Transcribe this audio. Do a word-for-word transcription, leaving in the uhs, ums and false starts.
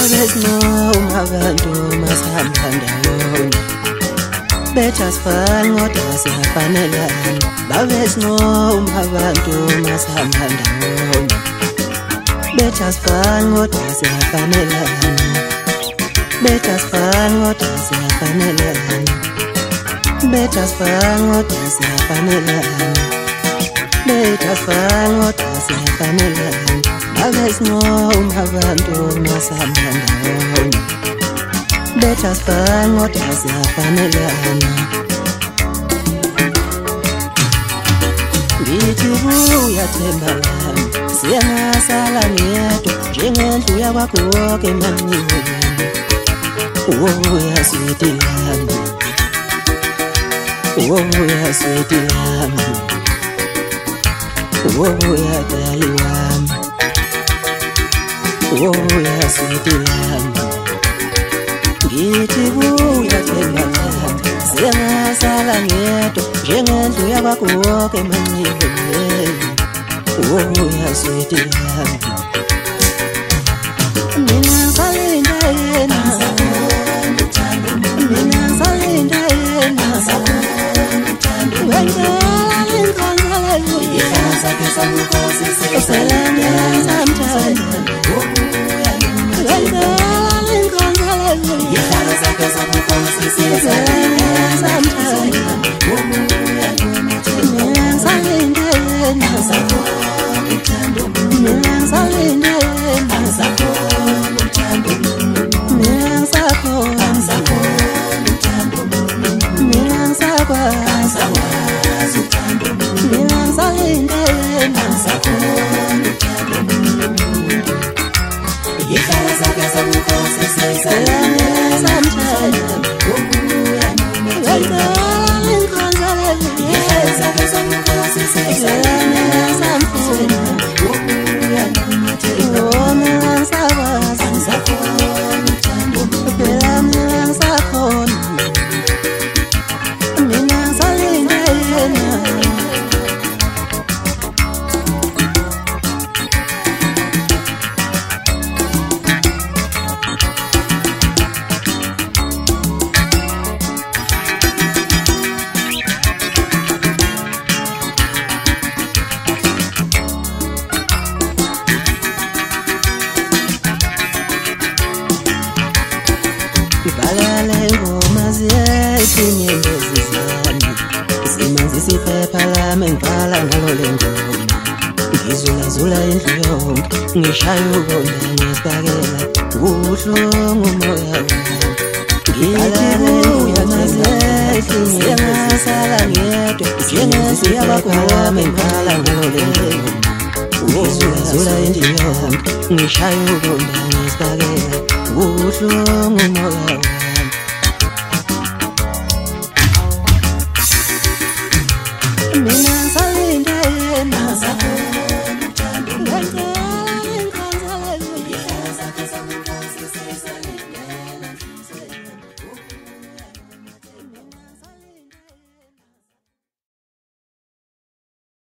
babesinoma abantu masihamba ndawonye betha sifane kodwa siyafanelana babesinoma abantu masihamba ndawonye betha sifane kodwa siyafanelana betha sifane kodwa siyafanelana betha sifane kodwa siyafanelana betha sifane kodwa siyafanelana babesinoma abantu masihamba ndawonye betha sifane kodwa siyafanelana ngithi buya themba lami siyangasala ngedwa njengendlu yakwakho wonke manyiwe ubuya switi lami ubuya switi lami ubuya dali wami ubuya switi lami ngithi buya themba lami siyangasala ngedwa njengendlu yakwakho wonke manyiwe ubuya switi lami mina ngisalinda yena mina ngisalinda yena wengela inkonzelo sakhe samkhosi siselana samthanda wengela inkonzelo sakhe samkhosi siselana samthanda mina ngisalinda yena mina ngisalinda yena mina ngisakwazi mina ngisalinda yena ihlala sakhe samkhosi siselana samthanda wengela inkonzelo ihlala sakhe samkhosi siselana samthanda balale ngoma ziyetinye zizani simanzi siphepha lami ngibhala ngalo le ngoma ngizulazula indlu yonke ngishaya ubona ngesibakela ubuhlungu umoya wami ngithi buya ziyetinye ngasala ngedwa njengesiyabakho lami ngibhala ngalo le ngoma ngizulazula indlu yonke ngishaya ubona ngesibakela ubuhlungu umoya wami mina ngisalinda yena